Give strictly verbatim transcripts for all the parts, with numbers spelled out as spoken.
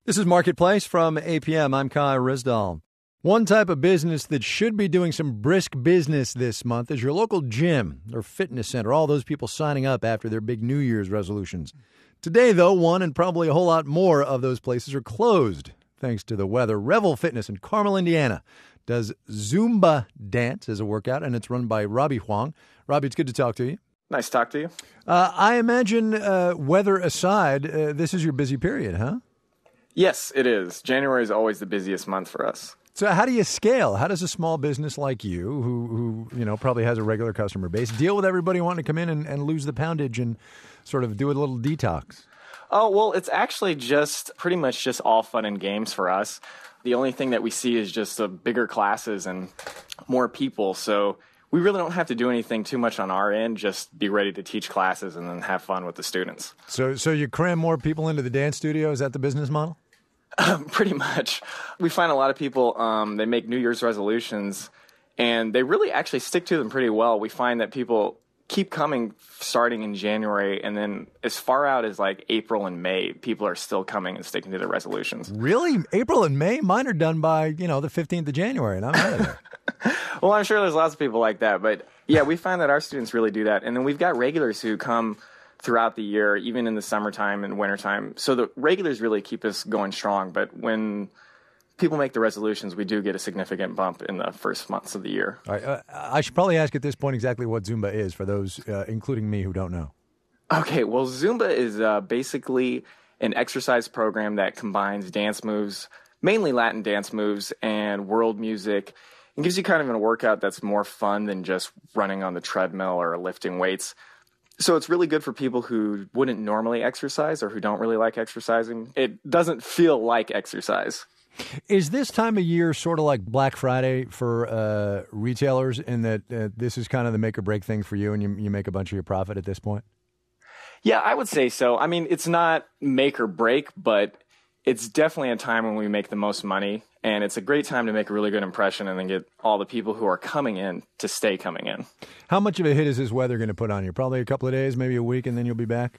This is Marketplace from A P M. I'm Kai Risdall. One type of business that should be doing some brisk business this month is your local gym or fitness center, all those people signing up after their big New Year's resolutions. Today, though, one and probably a whole lot more of those places are closed thanks to the weather. Revel Fitness in Carmel, Indiana does Zumba dance as a workout, and it's run by Robbie Huang. Robbie, it's good to talk to you. Nice to talk to you. Uh, I imagine, uh, weather aside, uh, this is your busy period, huh? Yes, it is. January is always the busiest month for us. So how do you scale? How does a small business like you, who, who you know, probably has a regular customer base, deal with everybody wanting to come in and, and lose the poundage and sort of do a little detox? Oh, well, it's actually just pretty much just all fun and games for us. The only thing that we see is just the bigger classes and more people. So we really don't have to do anything too much on our end, just be ready to teach classes and then have fun with the students. So, so you cram more people into the dance studio? Is that the business model? Um, pretty much. We find a lot of people, um, they make New Year's resolutions, and they really actually stick to them pretty well. We find that people keep coming starting in January, and then as far out as like April and May, people are still coming and sticking to their resolutions. Really? April and May? Mine are done by, you know, the fifteenth of January, and I'm out of there. Well, I'm sure there's lots of people like that, but yeah, we find that our students really do that. And then we've got regulars who come throughout the year, even in the summertime and wintertime. So the regulars really keep us going strong. But when people make the resolutions, we do get a significant bump in the first months of the year. All right, uh, I should probably ask at this point exactly what Zumba is for those, uh, including me, who don't know. Okay, well, Zumba is uh, basically an exercise program that combines dance moves, mainly Latin dance moves, and world music. It gives you kind of a workout that's more fun than just running on the treadmill or lifting weights. So it's really good for people who wouldn't normally exercise or who don't really like exercising. It doesn't feel like exercise. Is this time of year sort of like Black Friday for uh, retailers in that uh, this is kind of the make or break thing for you and you, you make a bunch of your profit at this point? Yeah, I would say so. I mean, it's not make or break, but it's definitely a time when we make the most money. And it's a great time to make a really good impression and then get all the people who are coming in to stay coming in. How much of a hit is this weather going to put on you? Probably a couple of days, maybe a week, and then you'll be back?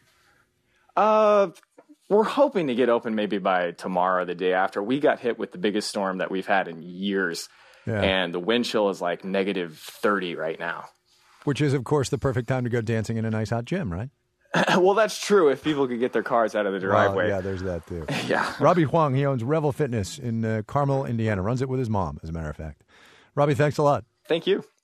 Uh, we're hoping to get open maybe by tomorrow or the day after. We got hit with the biggest storm that we've had in years. Yeah. And the wind chill is like negative thirty right now. Which is, of course, the perfect time to go dancing in a nice hot gym, right? Well, that's true if people could get their cars out of the driveway. Well, yeah, there's that too. Yeah. Robbie Huang, he owns Revel Fitness in uh, Carmel, Indiana. Runs it with his mom, as a matter of fact. Robbie, thanks a lot. Thank you.